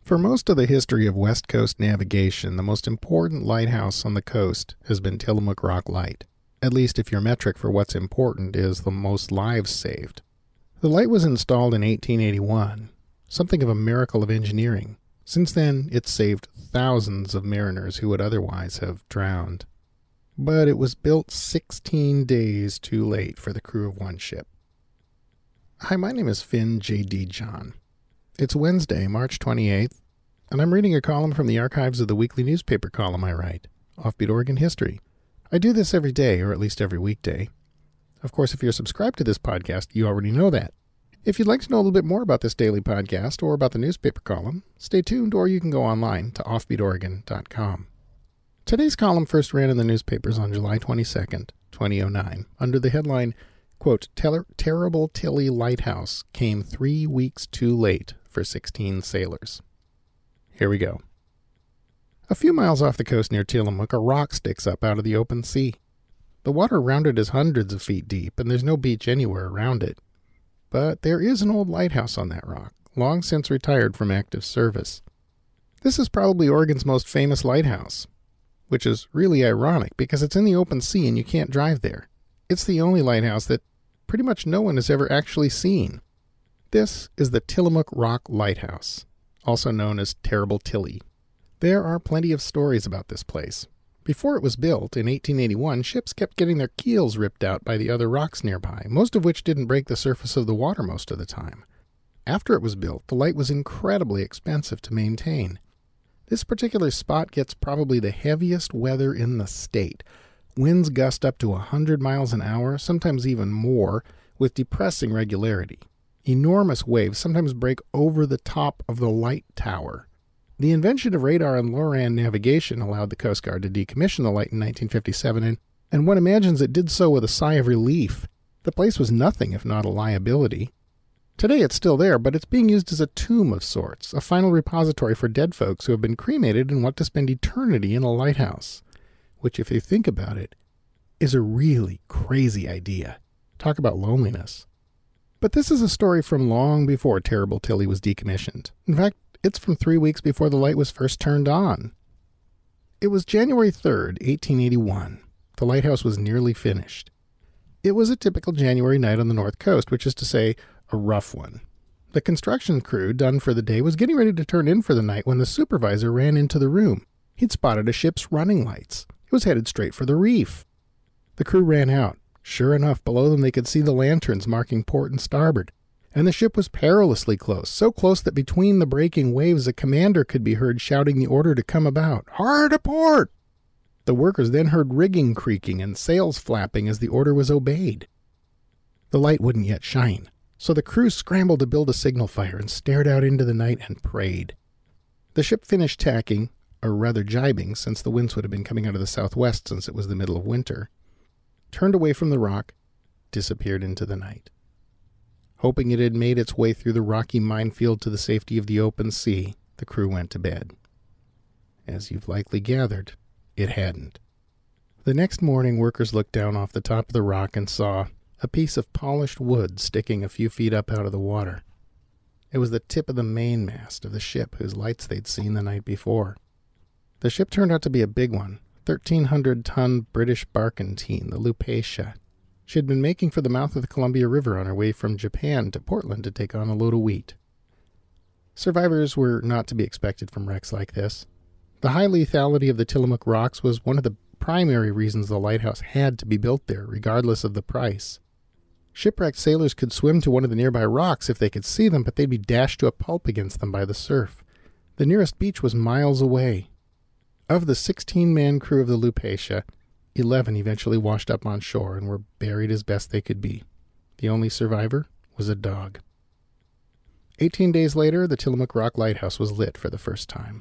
For most of the history of West Coast navigation, the most important lighthouse on the coast has been Tillamook Rock Light, at least if your metric for what's important is the most lives saved. The light was installed in 1881, something of a miracle of engineering. Since then, it's saved thousands of mariners who would otherwise have drowned. But it was built 16 days too late for the crew of one ship. Hi, my name is Finn J.D. John. It's Wednesday, March 28th, and I'm reading a column from the archives of the weekly newspaper column I write, Offbeat Oregon History. I do this every day, or at least every weekday. Of course, if you're subscribed to this podcast, you already know that. If you'd like to know a little bit more about this daily podcast or about the newspaper column, stay tuned, or you can go online to offbeatoregon.com. Today's column first ran in the newspapers on July 22nd, 2009, under the headline, quote, Terrible Tilly Lighthouse came 3 weeks too late for 16 sailors. Here we go. A few miles off the coast near Tillamook, a rock sticks up out of the open sea. The water around it is hundreds of feet deep, and there's no beach anywhere around it. But there is an old lighthouse on that rock, long since retired from active service. This is probably Oregon's most famous lighthouse, which is really ironic because it's in the open sea and you can't drive there. It's the only lighthouse that pretty much no one has ever actually seen. This is the Tillamook Rock Lighthouse, also known as Terrible Tilly. There are plenty of stories about this place. Before it was built, in 1881, ships kept getting their keels ripped out by the other rocks nearby, most of which didn't break the surface of the water most of the time. After it was built, the light was incredibly expensive to maintain. This particular spot gets probably the heaviest weather in the state. Winds gust up to 100 miles an hour, sometimes even more, with depressing regularity. Enormous waves sometimes break over the top of the light tower. The invention of radar and Loran navigation allowed the Coast Guard to decommission the light in 1957, and one imagines it did so with a sigh of relief. The place was nothing if not a liability. Today it's still there, but it's being used as a tomb of sorts, a final repository for dead folks who have been cremated and want to spend eternity in a lighthouse. Which, if you think about it, is a really crazy idea. Talk about loneliness. But this is a story from long before Terrible Tilly was decommissioned. In fact, it's from 3 weeks before the light was first turned on. It was January 3rd, 1881. The lighthouse was nearly finished. It was a typical January night on the North Coast, which is to say, a rough one. The construction crew, done for the day, was getting ready to turn in for the night when the supervisor ran into the room. He'd spotted a ship's running lights. It was headed straight for the reef. The crew ran out. Sure enough, below them they could see the lanterns marking port and starboard. And the ship was perilously close, so close that between the breaking waves a commander could be heard shouting the order to come about. Hard a port! The workers then heard rigging creaking and sails flapping as the order was obeyed. The light wouldn't yet shine, so the crew scrambled to build a signal fire and stared out into the night and prayed. The ship finished tacking, or rather jibing, since the winds would have been coming out of the southwest since it was the middle of winter, turned away from the rock, disappeared into the night. Hoping it had made its way through the rocky minefield to the safety of the open sea, the crew went to bed. As you've likely gathered, it hadn't. The next morning, workers looked down off the top of the rock and saw a piece of polished wood sticking a few feet up out of the water. It was the tip of the mainmast of the ship whose lights they'd seen the night before. The ship turned out to be a big one, 1,300-ton British barkentine, the Lupatia. She had been making for the mouth of the Columbia River on her way from Japan to Portland to take on a load of wheat. Survivors were not to be expected from wrecks like this. The high lethality of the Tillamook rocks was one of the primary reasons the lighthouse had to be built there, regardless of the price. Shipwrecked sailors could swim to one of the nearby rocks if they could see them, but they'd be dashed to a pulp against them by the surf. The nearest beach was miles away. Of the 16-man crew of the Lupatia, 11 eventually washed up on shore and were buried as best they could be. The only survivor was a dog. 18 days later, the Tillamook Rock Lighthouse was lit for the first time.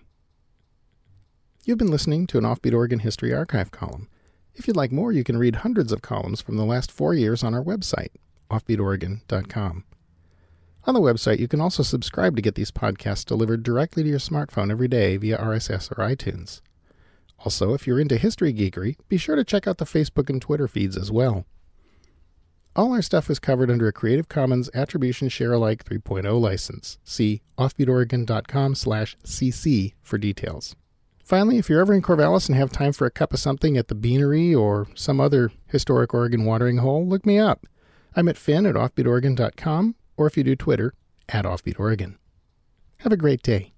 You've been listening to an Offbeat Oregon History Archive column. If you'd like more, you can read hundreds of columns from the last 4 years on our website, offbeatoregon.com. On the website, you can also subscribe to get these podcasts delivered directly to your smartphone every day via RSS or iTunes. Also, if you're into history geekery, be sure to check out the Facebook and Twitter feeds as well. All our stuff was covered under a Creative Commons Attribution Share Alike 3.0 license. See offbeatoregon.com/cc for details. Finally, if you're ever in Corvallis and have time for a cup of something at the Beanery or some other historic Oregon watering hole, look me up. I'm at Finn at offbeatoregon.com, or if you do Twitter, at offbeatoregon. Have a great day.